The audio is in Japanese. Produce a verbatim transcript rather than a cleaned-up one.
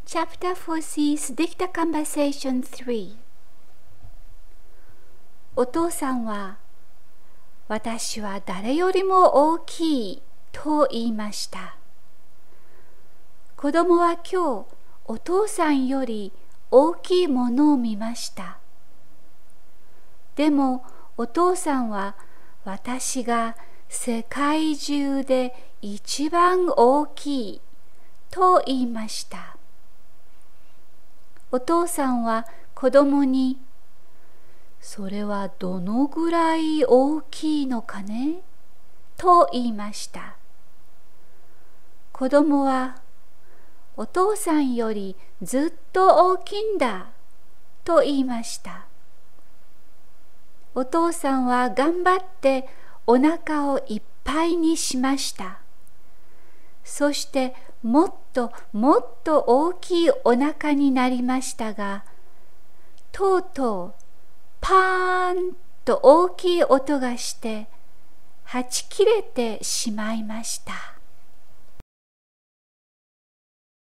Chapter four says Dicta Conversation three お父さんは、私は誰よりも大きいと言いました。子供は今日、お父さんより大きいものを見ました。でも、お父さんは私が世界中で一番大きいと言いました。お父さんは子供に、それはどのぐらい大きいのかねと言いました。子供は、お父さんよりずっと大きいんだと言いました。お父さんは頑張ってお腹をいっぱいにしました。そしてもっともっと大きいお腹になりましたが、とうとうパーンと大きい音がして、はち切れてしまいました。